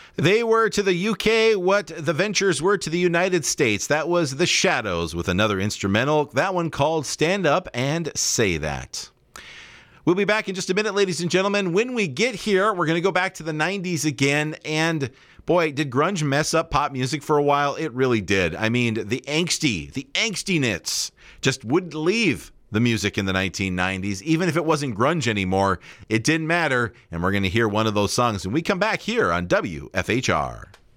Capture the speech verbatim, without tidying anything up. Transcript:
They were to the U K what the Ventures were to the United States. That was The Shadows with another instrumental, that one called Stand Up and Say That. We'll be back in just a minute, ladies and gentlemen. When we get here, we're going to go back to the nineties again. And boy, did grunge mess up pop music for a while? It really did. I mean, the angsty, the angstiness just wouldn't leave the music in the nineteen nineties. Even if it wasn't grunge anymore, it didn't matter. And we're going to hear one of those songs when we come back here on W F H R.